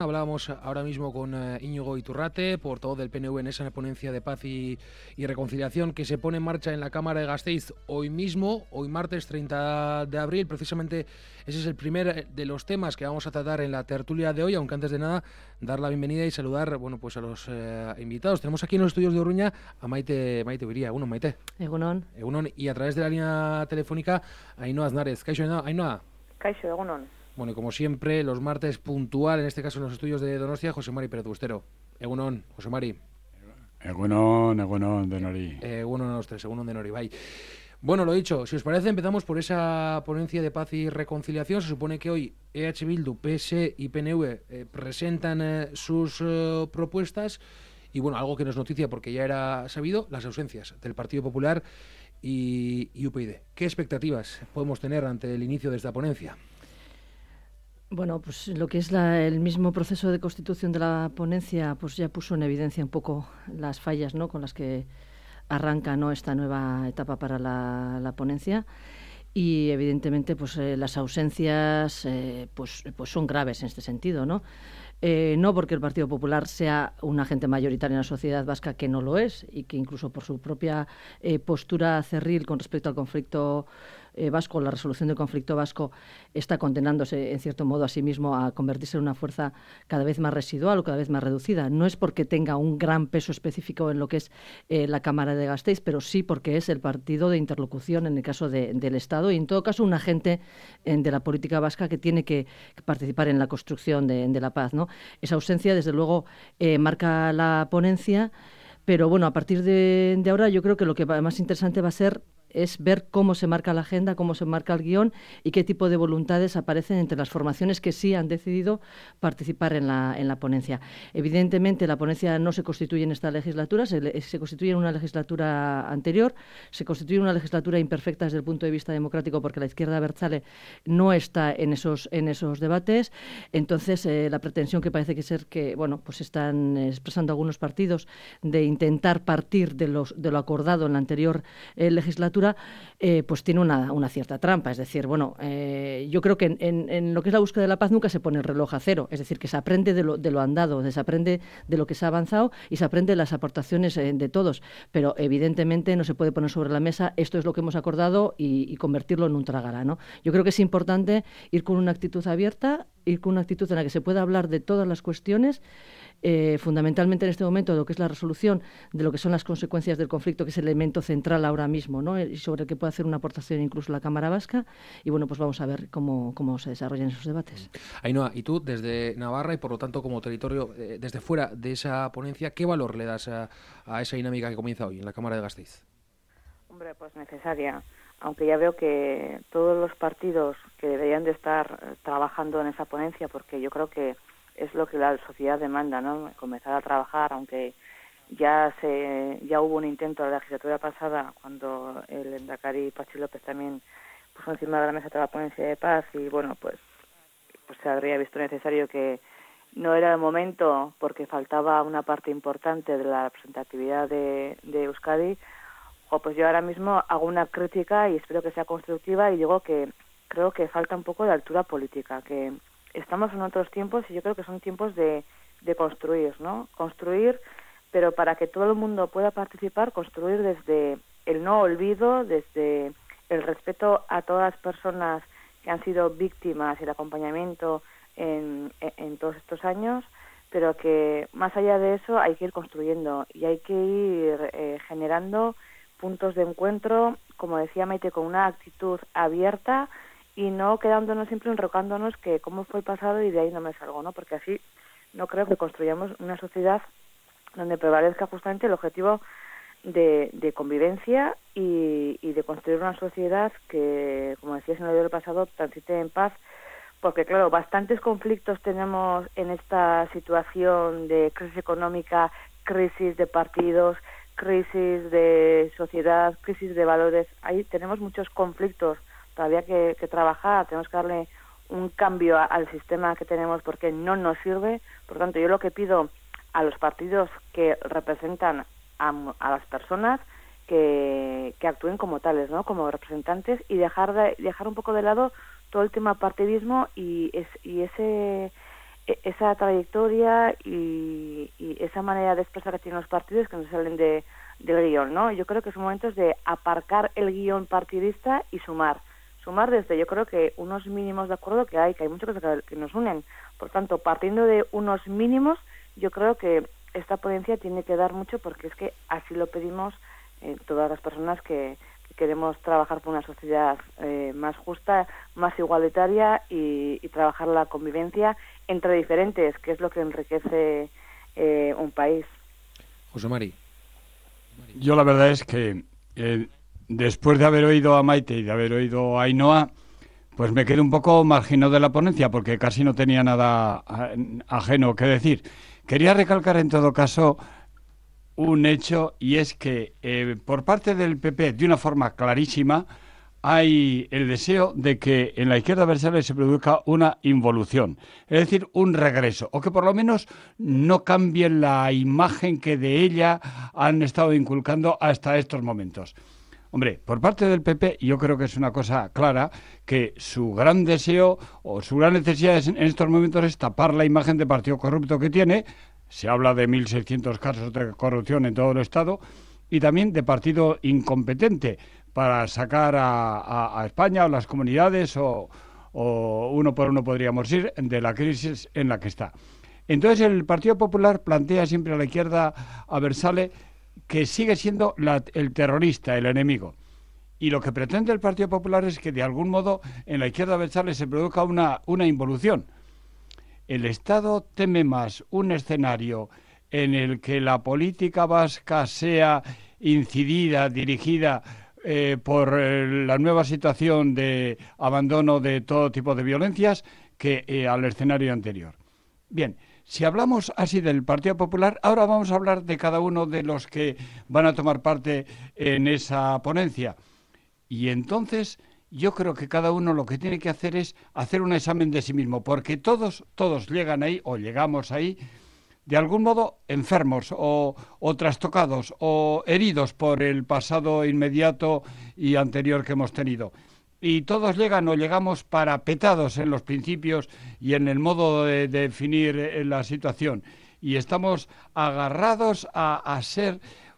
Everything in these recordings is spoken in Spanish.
Hablábamos ahora mismo con Íñigo Iturrate, portavoz del PNV en esa ponencia de paz y reconciliación que se pone en marcha en la Cámara de Gasteiz hoy mismo, hoy martes 30 de abril. Precisamente ese es el primer de los temas que vamos a tratar en la tertulia de hoy, aunque antes de nada dar la bienvenida y saludar pues a los invitados. Tenemos aquí en los estudios de Urruña a Maite Uría. Egunon, Maite. Egunon. Egunon, y a través de la línea telefónica a Ainhoa Aznárez. Kaixo, Ainhoa. Kaixo, egunon. Bueno, y como siempre, los martes puntual, en este caso en los estudios de Donostia, José Mari Pérez Bustero. Egunon, José Mari. Egunon de Nori. Egunon a los tres, egunon de Nori, bye. Bueno, lo dicho, si os parece, empezamos por esa ponencia de paz y reconciliación. Se supone que hoy EH Bildu, PS y PNV presentan sus propuestas. Y bueno, algo que no es noticia porque ya era sabido, las ausencias del Partido Popular y UPyD. ¿Qué expectativas podemos tener ante el inicio de esta ponencia? Bueno, pues lo que es el mismo proceso de constitución de la ponencia, pues ya puso en evidencia un poco las fallas, ¿no?, con las que arranca, ¿no?, esta nueva etapa para la ponencia. Y evidentemente pues las ausencias pues son graves en este sentido, ¿no? No porque el Partido Popular sea un agente mayoritario en la sociedad vasca, que no lo es, y que incluso por su propia postura cerril con respecto al conflicto vasco, la resolución del conflicto vasco, está condenándose en cierto modo a sí mismo a convertirse en una fuerza cada vez más residual o cada vez más reducida. No es porque tenga un gran peso específico en lo que es la Cámara de Gasteiz, pero sí porque es el partido de interlocución en el caso del Estado y en todo caso un agente de la política vasca que tiene que participar en la construcción de la paz, ¿no? Esa ausencia, desde luego, marca la ponencia, pero bueno, a partir de ahora yo creo que lo que más interesante va a ser es ver cómo se marca la agenda, cómo se marca el guión y qué tipo de voluntades aparecen entre las formaciones que sí han decidido participar en la ponencia. Evidentemente, la ponencia no se constituye en esta legislatura, se constituye en una legislatura anterior, se constituye en una legislatura imperfecta desde el punto de vista democrático porque la izquierda abertzale no está en esos debates. Entonces, la pretensión que parece que bueno, pues están expresando algunos partidos de intentar partir de lo acordado en la anterior legislatura, pues tiene una cierta trampa. Es decir, bueno, yo creo que en lo que es la búsqueda de la paz nunca se pone el reloj a cero. Es decir, que se aprende de lo andado, se aprende de lo que se ha avanzado y se aprende de las aportaciones de todos. Pero evidentemente no se puede poner sobre la mesa esto es lo que hemos acordado y convertirlo en un trágala, ¿no? Yo creo que es importante ir con una actitud abierta, ir con una actitud en la que se pueda hablar de todas las cuestiones, fundamentalmente en este momento de lo que es la resolución de lo que son las consecuencias del conflicto, que es el elemento central ahora mismo, ¿no?, y sobre el que puede hacer una aportación incluso la Cámara Vasca. Y bueno, pues vamos a ver cómo se desarrollan esos debates. Ainhoa, y tú desde Navarra y por lo tanto como territorio desde fuera de esa ponencia, ¿qué valor le das a esa dinámica que comienza hoy en la Cámara de Gasteiz? Hombre, pues necesaria, aunque ya veo que todos los partidos que deberían de estar trabajando en esa ponencia, porque yo creo que es lo que la sociedad demanda, ¿no?, comenzar a trabajar, aunque ya hubo un intento la legislatura pasada cuando el lehendakari Patxi López también puso encima de la mesa toda la ponencia de paz y bueno, pues se habría visto necesario que no era el momento porque faltaba una parte importante de la representatividad de Euskadi. Pues yo ahora mismo hago una crítica y espero que sea constructiva y digo que creo que falta un poco de altura política, que estamos en otros tiempos y yo creo que son tiempos de construir, ¿no? Construir, pero para que todo el mundo pueda participar, construir desde el no olvido, desde el respeto a todas las personas que han sido víctimas y el acompañamiento en todos estos años, pero que más allá de eso hay que ir construyendo y hay que ir generando puntos de encuentro, como decía Maite, con una actitud abierta y no quedándonos siempre enrocándonos que cómo fue el pasado y de ahí no me salgo, ¿no? Porque así no creo que construyamos una sociedad donde prevalezca justamente el objetivo de convivencia y de construir una sociedad que, como decías en el video del pasado, transite en paz, porque claro, bastantes conflictos tenemos en esta situación de crisis económica, crisis de partidos, crisis de sociedad, crisis de valores. Ahí tenemos muchos conflictos todavía que trabajar, tenemos que darle un cambio al sistema que tenemos porque no nos sirve. Por tanto, yo lo que pido a los partidos que representan a las personas que actúen como tales, ¿no?, como representantes y dejar un poco de lado todo el tema partidismo y esa trayectoria y esa manera de expresar que tienen los partidos que no salen del guión, ¿no? Yo creo que son momentos de aparcar el guión partidista y sumar desde, yo creo que unos mínimos de acuerdo que hay muchas cosas que nos unen. Por tanto, partiendo de unos mínimos, yo creo que esta ponencia tiene que dar mucho, porque es que así lo pedimos todas las personas que queremos trabajar por una sociedad más justa, más igualitaria y trabajar la convivencia entre diferentes, que es lo que enriquece un país. José Mari. Yo la verdad es que después de haber oído a Maite y de haber oído a Ainhoa, pues me quedé un poco marginado de la ponencia, porque casi no tenía nada ajeno que decir. Quería recalcar en todo caso un hecho, y es que por parte del PP, de una forma clarísima, hay el deseo de que en la izquierda abertzale se produzca una involución, es decir, un regreso, o que por lo menos no cambie la imagen que de ella han estado inculcando hasta estos momentos. Hombre, por parte del PP yo creo que es una cosa clara, que su gran deseo o su gran necesidad en estos momentos es tapar la imagen de partido corrupto que tiene. Se habla de 1.600 casos de corrupción en todo el Estado, y también de partido incompetente para sacar a España o las comunidades o uno por uno podríamos ir de la crisis en la que está. Entonces el Partido Popular plantea siempre a la izquierda abertzale que sigue siendo el terrorista, el enemigo. Y lo que pretende el Partido Popular es que de algún modo en la izquierda abertzale se produzca una involución. El Estado teme más un escenario en el que la política vasca sea incidida, dirigida por la nueva situación de abandono de todo tipo de violencias que al escenario anterior. Bien, si hablamos así del Partido Popular, ahora vamos a hablar de cada uno de los que van a tomar parte en esa ponencia. Y entonces yo creo que cada uno lo que tiene que hacer es hacer un examen de sí mismo, porque todos llegan ahí o llegamos ahí de algún modo enfermos o trastocados o heridos por el pasado inmediato y anterior que hemos tenido. Y todos llegan o llegamos parapetados en los principios y en el modo de definir la situación. Y estamos agarrados a ser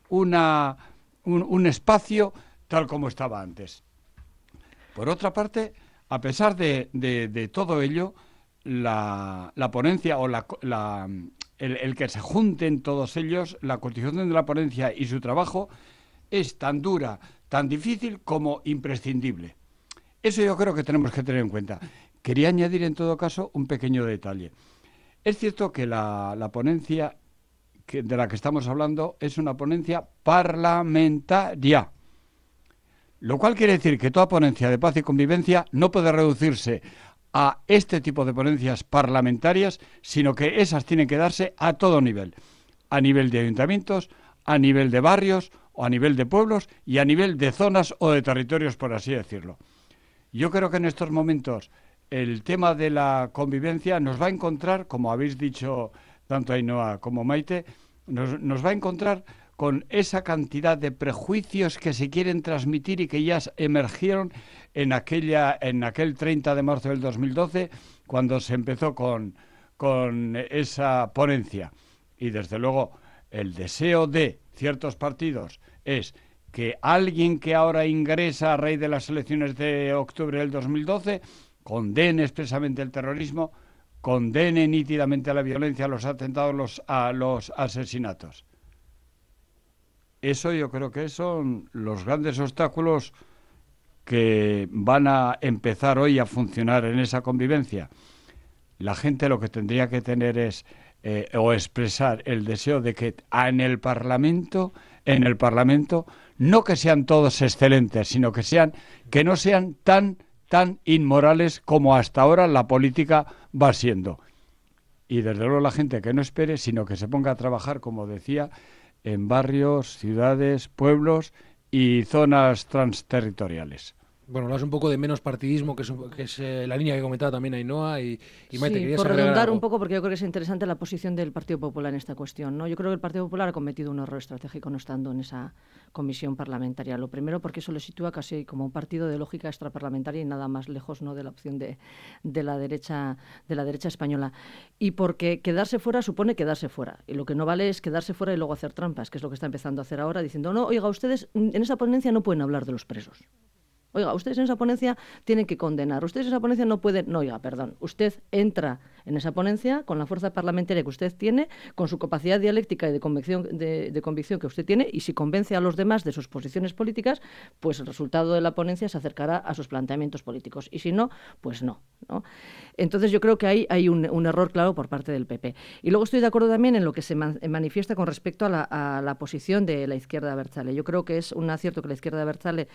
un espacio tal como estaba antes. Por otra parte, a pesar de todo ello, la ponencia o el que se junten todos ellos, la constitución de la ponencia y su trabajo es tan dura, tan difícil como imprescindible. Eso yo creo que tenemos que tener en cuenta. Quería añadir en todo caso un pequeño detalle. Es cierto que la ponencia de la que estamos hablando es una ponencia parlamentaria, lo cual quiere decir que toda ponencia de paz y convivencia no puede reducirse a este tipo de ponencias parlamentarias, sino que esas tienen que darse a todo nivel, a nivel de ayuntamientos, a nivel de barrios, o a nivel de pueblos y a nivel de zonas o de territorios, por así decirlo. Yo creo que en estos momentos el tema de la convivencia nos va a encontrar, como habéis dicho tanto Ainhoa como Maite, nos va a encontrar con esa cantidad de prejuicios que se quieren transmitir y que ya emergieron en aquel 30 de marzo del 2012, cuando se empezó con esa ponencia. Y desde luego el deseo de ciertos partidos es que alguien que ahora ingresa a raíz de las elecciones de octubre del 2012 condene expresamente el terrorismo, condene nítidamente la violencia, los atentados, los asesinatos. Eso yo creo que son los grandes obstáculos que van a empezar hoy a funcionar en esa convivencia. La gente lo que tendría que tener es o expresar el deseo de que en el Parlamento, no que sean todos excelentes, sino que no sean tan inmorales como hasta ahora la política va siendo. Y desde luego la gente que no espere, sino que se ponga a trabajar, como decía, en barrios, ciudades, pueblos y zonas transterritoriales. Bueno, hablas un poco de menos partidismo, que es la línea que comentaba también Ainhoa y Maite. Sí, por redundar un poco, porque yo creo que es interesante la posición del Partido Popular en esta cuestión, ¿no? Yo creo que el Partido Popular ha cometido un error estratégico no estando en esa comisión parlamentaria. Lo primero, porque eso le sitúa casi como un partido de lógica extraparlamentaria y nada más lejos, ¿no?, de la opción de la derecha española. Y porque quedarse fuera supone quedarse fuera. Y lo que no vale es quedarse fuera y luego hacer trampas, que es lo que está empezando a hacer ahora, diciendo, no, oiga, ustedes en esa ponencia no pueden hablar de los presos. Oiga, ustedes en esa ponencia tienen que condenar. Ustedes en esa ponencia no pueden... No, oiga, perdón. Usted entra en esa ponencia con la fuerza parlamentaria que usted tiene, con su capacidad dialéctica y de convicción que usted tiene, y si convence a los demás de sus posiciones políticas, pues el resultado de la ponencia se acercará a sus planteamientos políticos. Y si no, pues no, ¿no? Entonces yo creo que ahí hay un error claro por parte del PP. Y luego estoy de acuerdo también en lo que se manifiesta con respecto a la posición de la izquierda abertzale. Yo creo que es un acierto que la izquierda abertzale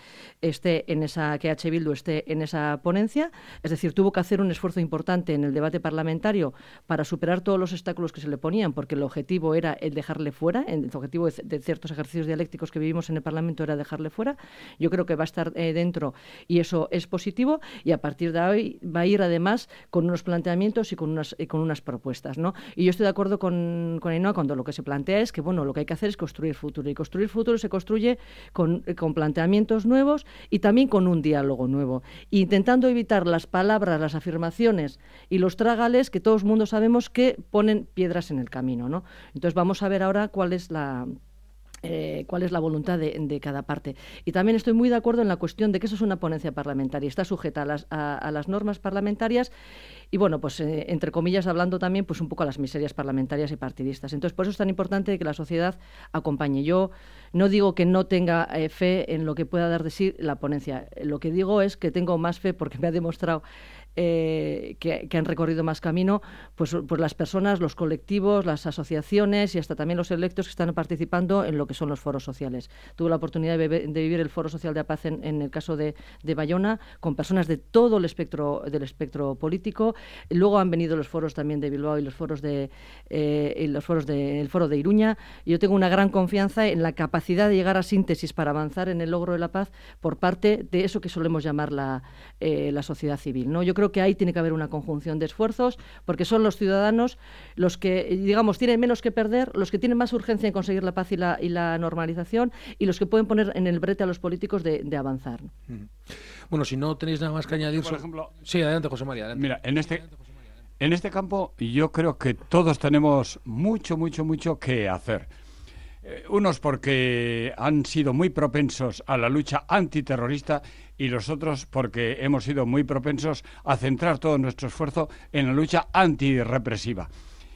que H. Bildu esté en esa ponencia, es decir, tuvo que hacer un esfuerzo importante en el debate parlamentario para superar todos los obstáculos que se le ponían, porque el objetivo era el dejarle fuera, el objetivo de ciertos ejercicios dialécticos que vivimos en el Parlamento era dejarle fuera. Yo creo que va a estar dentro y eso es positivo, y a partir de hoy va a ir además con unos planteamientos y con unas propuestas, ¿no? Y yo estoy de acuerdo con Ainhoa cuando lo que se plantea es que, bueno, lo que hay que hacer es construir futuro, y construir futuro se construye con planteamientos nuevos y también con un diálogo nuevo, intentando evitar las palabras, las afirmaciones y los trágales que todo el mundo sabemos que ponen piedras en el camino, ¿no? Entonces vamos a ver ahora cuál es la voluntad de cada parte. Y también estoy muy de acuerdo en la cuestión de que eso es una ponencia parlamentaria, está sujeta a las normas parlamentarias y, bueno, pues entre comillas hablando también pues un poco a las miserias parlamentarias y partidistas. Entonces, por eso es tan importante que la sociedad acompañe. Yo no digo que no tenga fe en lo que pueda dar de sí la ponencia. Lo que digo es que tengo más fe porque me ha demostrado que han recorrido más camino, pues las personas, los colectivos, las asociaciones y hasta también los electos que están participando en lo que son los foros sociales. Tuve la oportunidad de vivir el Foro Social de Apaz en el caso de Bayona, con personas de todo el espectro político. Luego han venido los foros también de Bilbao y el foro de Iruña. Yo tengo una gran confianza en la capacidad de llegar a síntesis para avanzar en el logro de la paz por parte de eso que solemos llamar la sociedad civil, ¿no? Yo creo que ahí tiene que haber una conjunción de esfuerzos, porque son los ciudadanos los que, digamos, tienen menos que perder, los que tienen más urgencia en conseguir la paz y la normalización, y los que pueden poner en el brete a los políticos de avanzar. Bueno, si no tenéis nada más que añadir... Por ejemplo... Sí, adelante, José María. Adelante. Mira, en este campo yo creo que todos tenemos mucho que hacer. Unos porque han sido muy propensos a la lucha antiterrorista y los otros porque hemos sido muy propensos a centrar todo nuestro esfuerzo en la lucha antirrepresiva.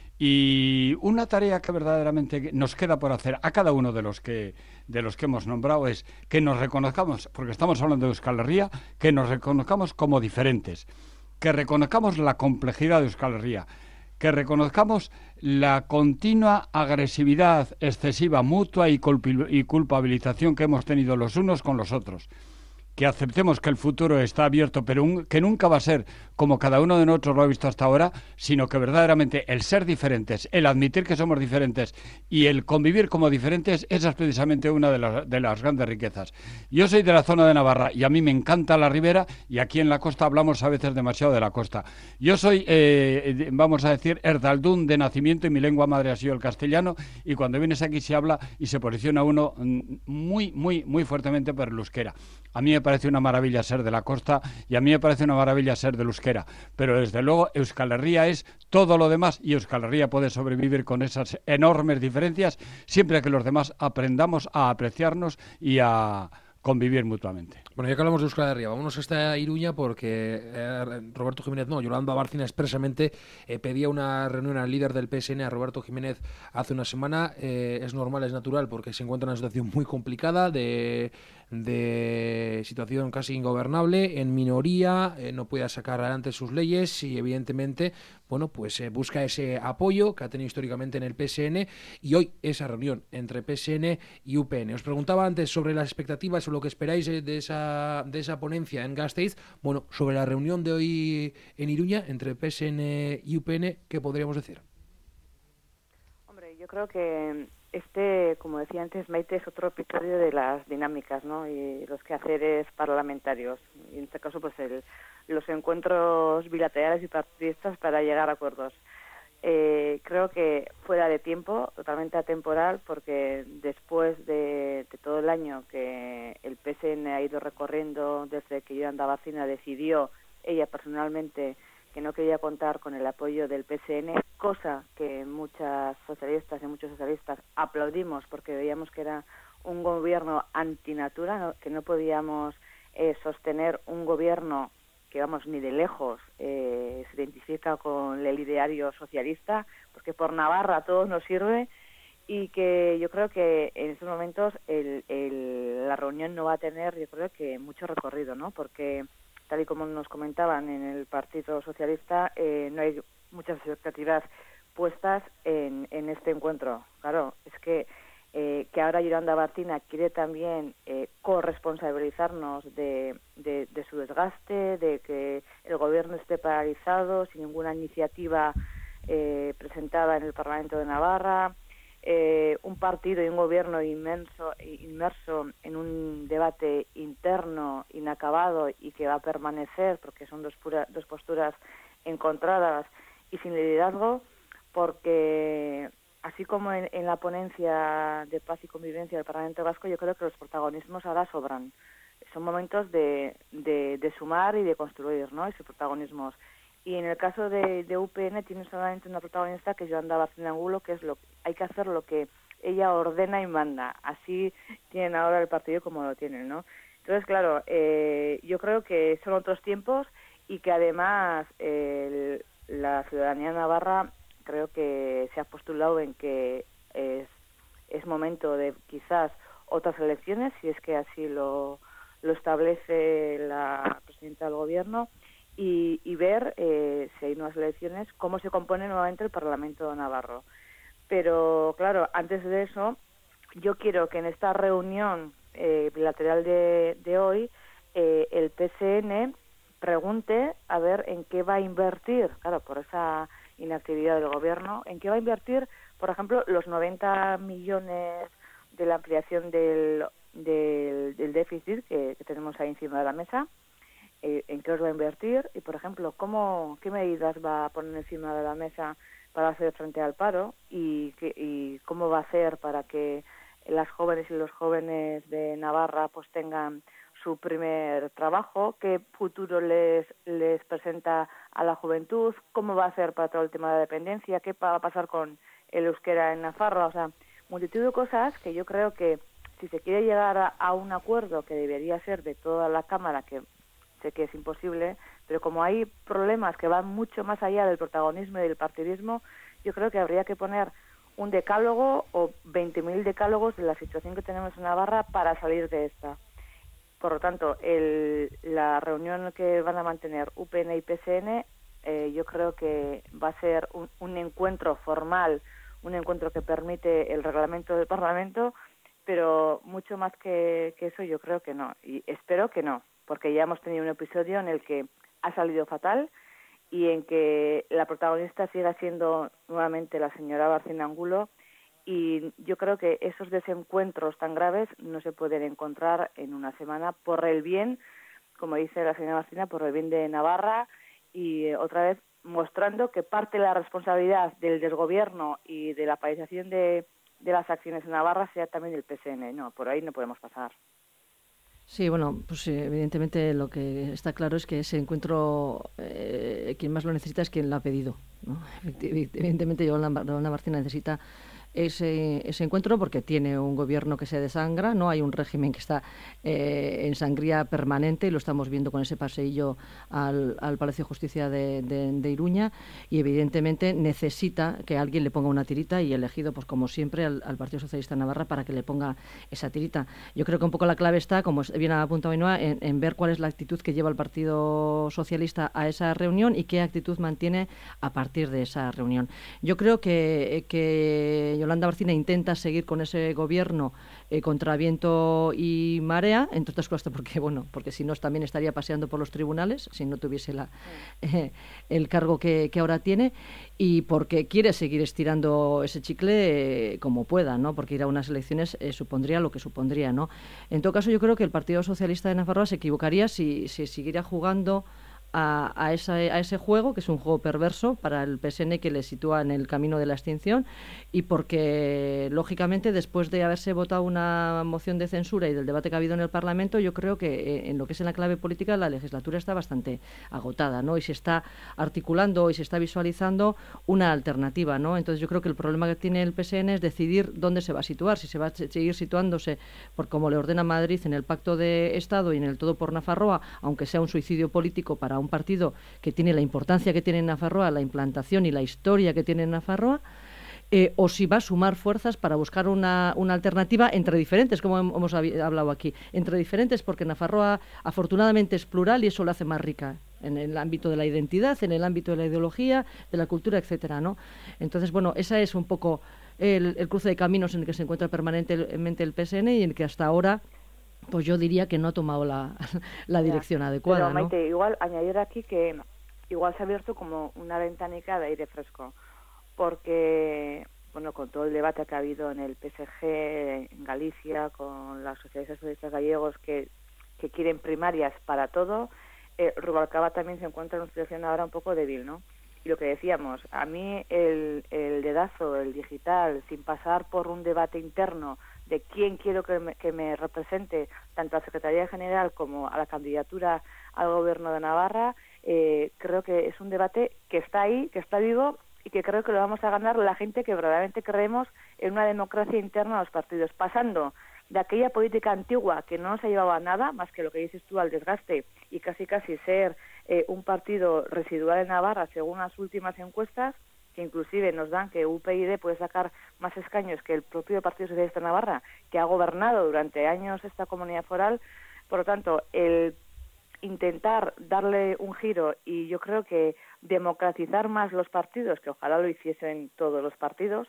Y una tarea que verdaderamente nos queda por hacer a cada uno de los que hemos nombrado es que nos reconozcamos, porque estamos hablando de Euskal Herria, que nos reconozcamos como diferentes, que reconozcamos la complejidad de Euskal Herria, que reconozcamos la continua agresividad excesiva, mutua y culpabilización que hemos tenido los unos con los otros. Que aceptemos que el futuro está abierto, pero que nunca va a ser como cada uno de nosotros lo ha visto hasta ahora, sino que verdaderamente el ser diferentes, el admitir que somos diferentes y el convivir como diferentes, esa es precisamente una de las grandes riquezas. Yo soy de la zona de Navarra y a mí me encanta la ribera, y aquí en la costa hablamos a veces demasiado de la costa. Yo soy, vamos a decir, erdaldún de nacimiento y mi lengua madre ha sido el castellano, y cuando vienes aquí se habla y se posiciona uno muy fuertemente por el euskera. A mí me parece una maravilla ser de la costa y a mí me parece una maravilla ser del euskera, pero desde luego Euskal Herria es todo lo demás, y Euskal Herria puede sobrevivir con esas enormes diferencias siempre que los demás aprendamos a apreciarnos y a convivir mutuamente. Bueno, ya que hablamos de Euskal Herria, vámonos hasta Iruña, porque Yolanda Bárcena expresamente pedía una reunión al líder del PSN, a Roberto Jiménez, hace una semana. Es normal, es natural, porque se encuentra en una situación muy complicada, de situación casi ingobernable, en minoría, no puede sacar adelante sus leyes y evidentemente, bueno, pues busca ese apoyo que ha tenido históricamente en el PSN, y hoy esa reunión entre PSN y UPN. Os preguntaba antes sobre las expectativas, sobre lo que esperáis de esa ponencia en Gasteiz. Bueno, sobre la reunión de hoy en Iruña entre PSN y UPN, ¿qué podríamos decir? Hombre, Yo creo que como decía antes Maite, es otro episodio de las dinámicas, ¿no? Y los quehaceres parlamentarios. Y en este caso, pues los encuentros bilaterales y partidistas para llegar a acuerdos. Creo que fuera de tiempo, totalmente atemporal, porque después de todo el año que el PSN ha ido recorriendo desde que Yolanda Bárcena decidió ella personalmente que no quería contar con el apoyo del PSN, cosa que muchas socialistas y muchos socialistas aplaudimos porque veíamos que era un gobierno antinatura, ¿no? Que no podíamos sostener un gobierno que, vamos, ni de lejos se identifica con el ideario socialista, porque por Navarra a todos nos sirve, y que yo creo que en estos momentos la reunión no va a tener, yo creo que mucho recorrido, ¿no? Porque tal y como nos comentaban en el Partido Socialista, no hay muchas expectativas puestas en este encuentro. Claro, es que ahora Yolanda Bárcena quiere también corresponsabilizarnos de su desgaste, de que el gobierno esté paralizado, sin ninguna iniciativa presentada en el Parlamento de Navarra, un partido y un gobierno inmerso en un debate interno inacabado y que va a permanecer porque son dos posturas encontradas y sin liderazgo, porque así como en la ponencia de paz y convivencia del Parlamento Vasco, yo creo que los protagonismos ahora sobran. Son momentos de sumar y de construir, ¿no?, esos protagonismos. Y en el caso de UPN tiene solamente una protagonista, que es Yolanda Bárcena Angulo, que hay que hacer lo que ella ordena y manda. Así tienen ahora el partido como lo tienen, ¿no? Entonces, claro, yo creo que son otros tiempos y que además la ciudadanía navarra creo que se ha postulado en que es momento de quizás otras elecciones, si es que así lo establece la presidenta del gobierno, y ver si hay nuevas elecciones, cómo se compone nuevamente el Parlamento navarro. Pero claro, antes de eso, yo quiero que en esta reunión bilateral de hoy el PSN pregunte a ver en qué va a invertir, claro, por esa inactividad del gobierno, en qué va a invertir, por ejemplo, los 90 millones de la ampliación del déficit que tenemos ahí encima de la mesa, en qué los va a invertir y, por ejemplo, qué medidas va a poner encima de la mesa para hacer frente al paro y cómo va a hacer para que las jóvenes y los jóvenes de Navarra pues tengan su primer trabajo, qué futuro les presenta a la juventud, cómo va a hacer para todo el tema de la dependencia, qué va a pasar con el euskera en Navarra, o sea, multitud de cosas que yo creo que si se quiere llegar a un acuerdo que debería ser de toda la Cámara, que sé que es imposible, pero como hay problemas que van mucho más allá del protagonismo y del partidismo, yo creo que habría que poner un decálogo o 20.000 decálogos de la situación que tenemos en Navarra para salir de esta. Por lo tanto, la reunión que van a mantener UPN y PSN, yo creo que va a ser un encuentro formal, un encuentro que permite el reglamento del Parlamento, pero mucho más que eso yo creo que no, y espero que no, porque ya hemos tenido un episodio en el que ha salido fatal y en que la protagonista siga siendo nuevamente la señora Bárcena Angulo, y yo creo que esos desencuentros tan graves no se pueden encontrar en una semana por el bien, como dice la señora Bárcena, por el bien de Navarra, y otra vez mostrando que parte de la responsabilidad del desgobierno y de la paralización de las acciones en Navarra sea también del PSN. No, por ahí no podemos pasar. Sí, bueno, pues evidentemente lo que está claro es que ese encuentro, quien más lo necesita es quien lo ha pedido, ¿no? Evidentemente Yolanda Bárcena necesita ese encuentro porque tiene un gobierno que se desangra, no hay un régimen que está en sangría permanente, y lo estamos viendo con ese paseillo al Palacio de Justicia de Iruña, y evidentemente necesita que alguien le ponga una tirita, y elegido, pues como siempre, al Partido Socialista de Navarra para que le ponga esa tirita. Yo creo que un poco la clave está, como bien ha apuntado Ainhoa, en ver cuál es la actitud que lleva el Partido Socialista a esa reunión y qué actitud mantiene a partir de esa reunión. Yo creo que Yolanda Barcina intenta seguir con ese gobierno contra viento y marea, entre otras cosas porque si no también estaría paseando por los tribunales, si no tuviese el cargo que ahora tiene, y porque quiere seguir estirando ese chicle como pueda, ¿no? Porque ir a unas elecciones supondría lo que supondría, ¿no? En todo caso, yo creo que el Partido Socialista de Nafarroa se equivocaría si siguiera jugando a ese juego, que es un juego perverso para el PSN, que le sitúa en el camino de la extinción, y porque, lógicamente, después de haberse votado una moción de censura y del debate que ha habido en el Parlamento, yo creo que en lo que es en la clave política la legislatura está bastante agotada, ¿no? Y se está articulando y se está visualizando una alternativa, ¿no? Entonces yo creo que el problema que tiene el PSN es decidir dónde se va a situar, si se va a seguir situándose por como le ordena Madrid en el Pacto de Estado y en el Todo por Nafarroa, aunque sea un suicidio político para un partido que tiene la importancia que tiene en Nafarroa, la implantación y la historia que tiene en Nafarroa, o si va a sumar fuerzas para buscar una alternativa entre diferentes, como hemos hablado aquí, entre diferentes, porque Nafarroa afortunadamente es plural y eso la hace más rica en el ámbito de la identidad, en el ámbito de la ideología, de la cultura, etcétera, ¿no? Entonces, bueno, esa es un poco el cruce de caminos en el que se encuentra permanentemente el PSN y en el que hasta ahora pues yo diría que no ha tomado la dirección adecuada. Pero, Maite, ¿no? igual añadir aquí que igual se ha abierto como una ventanica de aire fresco, porque, bueno, con todo el debate que ha habido en el PSG, en Galicia, con los socialistas gallegos que quieren primarias para todo, Rubalcaba también se encuentra en una situación ahora un poco débil, ¿no? Y lo que decíamos, a mí el dedazo, el digital, sin pasar por un debate interno de quién quiero que me represente, tanto a la Secretaría General como a la candidatura al Gobierno de Navarra, creo que es un debate que está ahí, que está vivo y que creo que lo vamos a ganar la gente que verdaderamente creemos en una democracia interna a los partidos, pasando de aquella política antigua que no nos ha llevado a nada, más que lo que dices tú, al desgaste y casi ser un partido residual en Navarra según las últimas encuestas, que inclusive nos dan que UPyD puede sacar más escaños que el propio Partido Socialista de Navarra, que ha gobernado durante años esta comunidad foral. Por lo tanto, el intentar darle un giro y yo creo que democratizar más los partidos, que ojalá lo hiciesen todos los partidos,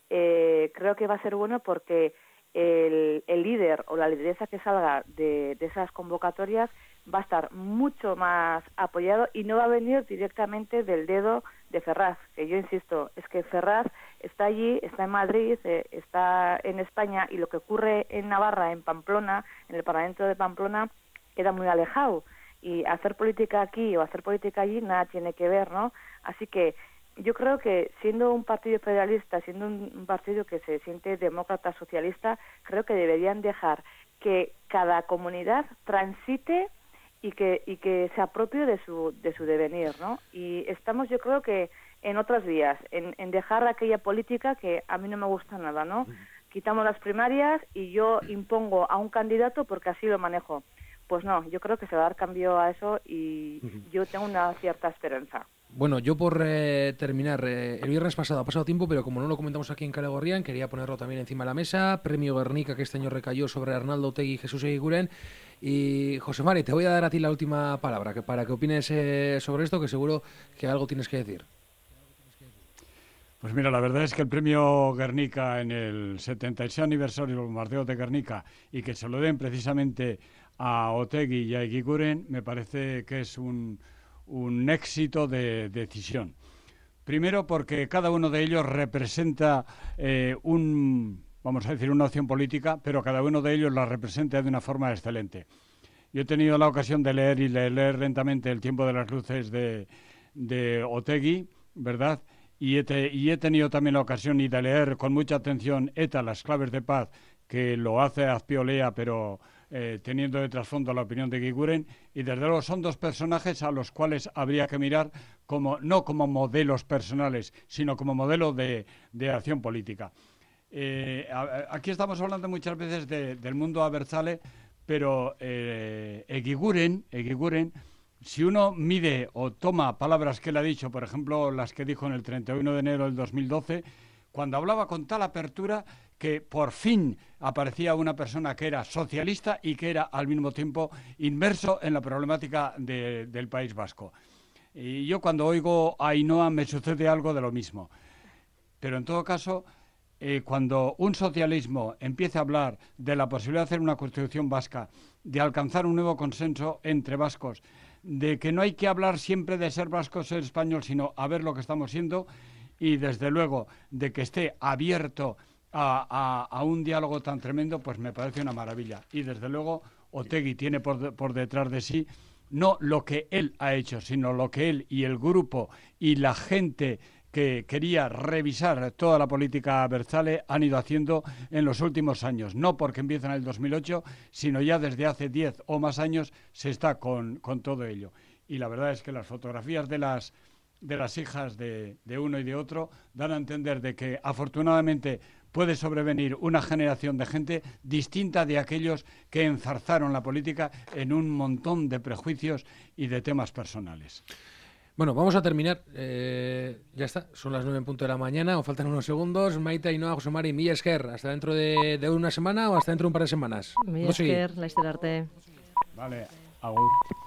creo que va a ser bueno porque el líder o la lideresa que salga de esas convocatorias va a estar mucho más apoyado y no va a venir directamente del dedo de Ferraz, que yo insisto, es que Ferraz está allí, está en Madrid, está en España, y lo que ocurre en Navarra, en Pamplona, en el Parlamento de Pamplona, queda muy alejado, y hacer política aquí o hacer política allí nada tiene que ver, ¿no? Así que yo creo que siendo un partido federalista, siendo un partido que se siente demócrata socialista, creo que deberían dejar que cada comunidad transite y que se apropie de su devenir, ¿no? Y estamos, yo creo que en otras vías, en dejar aquella política que a mí no me gusta nada, ¿no? Quitamos las primarias y yo impongo a un candidato porque así lo manejo. Pues no, yo creo que se va a dar cambio a eso y yo tengo una cierta esperanza. Bueno, yo por terminar, el viernes pasado ha pasado tiempo, pero como no lo comentamos aquí en Kale Gorrian, quería ponerlo también encima de la mesa. Premio Guernica, que este año recayó sobre Arnaldo Otegi y Jesús Eguiguren. Y José Mari, te voy a dar a ti la última palabra, para que opines sobre esto, que seguro que algo tienes que decir. Pues mira, la verdad es que el premio Guernica en el 76 aniversario del bombardeo de Guernica, y que se lo den precisamente a Otegi y a Eguiguren, me parece que es un éxito de decisión. Primero porque cada uno de ellos representa vamos a decir, una opción política, pero cada uno de ellos la representa de una forma excelente. Yo he tenido la ocasión de leer lentamente El tiempo de las luces de Otegi, ¿verdad? Y he tenido también la ocasión de leer con mucha atención ETA, las claves de paz, que lo hace Azpiolea, pero teniendo de trasfondo la opinión de Eguiguren, y desde luego son dos personajes a los cuales habría que mirar no como modelos personales, sino como modelo de acción política. Aquí estamos hablando muchas veces del mundo abertzale, pero Eguiguren, si uno mide o toma palabras que él ha dicho, por ejemplo, las que dijo en el 31 de enero del 2012, cuando hablaba con tal apertura que por fin aparecía una persona que era socialista y que era al mismo tiempo inmerso en la problemática del País Vasco. Y yo cuando oigo a Ainhoa me sucede algo de lo mismo. Pero en todo caso, cuando un socialismo empiece a hablar de la posibilidad de hacer una constitución vasca, de alcanzar un nuevo consenso entre vascos, de que no hay que hablar siempre de ser vasco, ser español, sino a ver lo que estamos siendo, y desde luego de que esté abierto a un diálogo tan tremendo, pues me parece una maravilla. Y desde luego Otegi tiene por detrás de sí no lo que él ha hecho, sino lo que él y el grupo y la gente que quería revisar toda la política abertzale han ido haciendo en los últimos años. No porque empieza en el 2008, sino ya desde hace 10 o más años se está con todo ello. Y la verdad es que las fotografías de las hijas de uno y de otro dan a entender de que afortunadamente puede sobrevenir una generación de gente distinta de aquellos que enzarzaron la política en un montón de prejuicios y de temas personales. Bueno, vamos a terminar. Ya está, son las 9:00 de la mañana, nos faltan unos segundos. Maite, Ainhoa, José Mari, mila esker. ¿Hasta dentro de una semana o hasta dentro de un par de semanas? Mila esker, laizter arte. Vale, agur.